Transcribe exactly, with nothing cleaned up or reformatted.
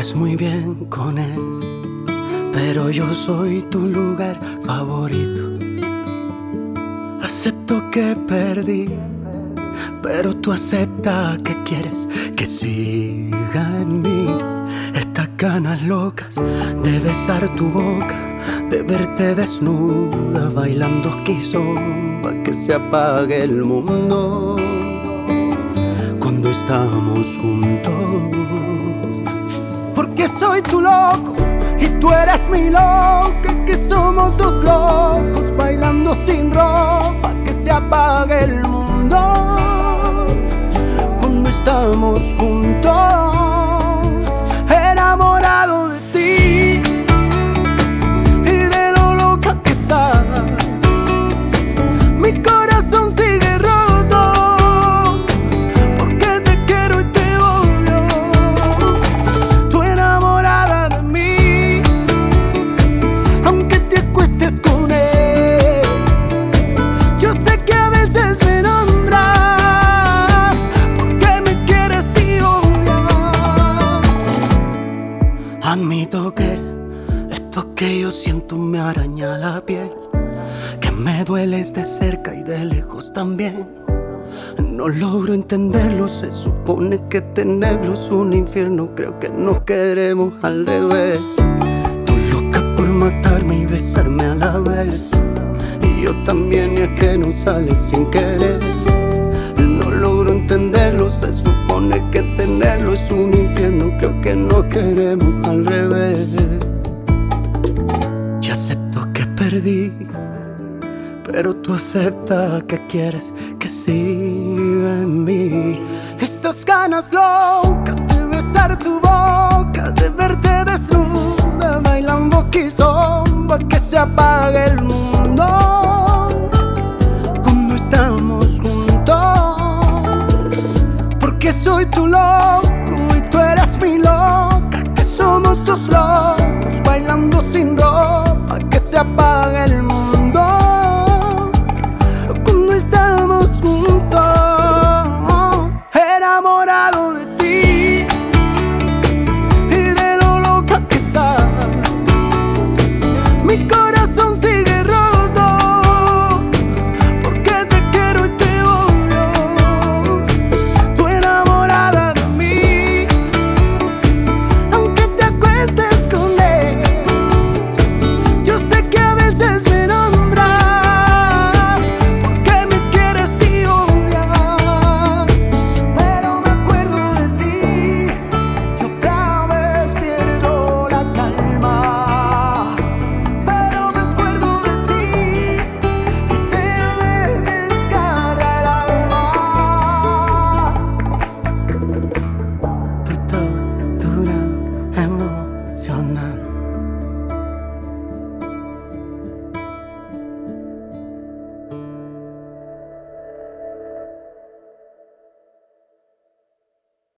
ves muy bien con él, pero yo soy tu lugar favorito. Acepto que perdí, pero tú acepta que quieres que siga en mí. Estas ganas locas de besar tu boca, de verte desnuda bailando kizomba, que se apague el mundo cuando estamos juntos. Porque soy tu loco y tú eres mi loca, que somos dos locos bailando sin ropa, que se apague el mundo cuando estamos juntos. Enamorado de ti y de lo loca que estás, mi corazón sigue roto porque te quiero y te odio. Tú enamorada de mí, aunque te acuestes con él. Yo sé que a veces me nombras porque me quieres y odias. Admito que esto que yo siento me araña la piel, que me dueles de cerca y de lejos también. No logro entenderlo, se supone que tenerlo es un infierno. Creo que nos queremos al revés. Tú loca por matarme y besarme a la vez, y yo también, y es que no sale sin querer. No logro entenderlo, se supone que tenerlo es un infierno. Creo que nos queremos al revés. Ya acepto que perdí, pero tú acepta que quieres que siga en mí. Estas ganas locas de besar tu boca, de verte desnuda bailando kizomba, que se apague el mundo cuando estamos juntos. Porque soy tu loco y tú eres mi loca, que somos dos locos bailando sin ropa, que se apague el mundo cuando estamos juntos. Enamorado de ti y de lo loca que estás, mi corazón sigue roto porque te quiero y te odio. Tú enamorada de mí, aunque te acuestes con él. Yo sé que a veces me nombras porque me quieres y odias, pero me acuerdo de ti y otra vez pierdo la calma. Pero me acuerdo de ti y se me desgarra el alma. Tú torturan emocional.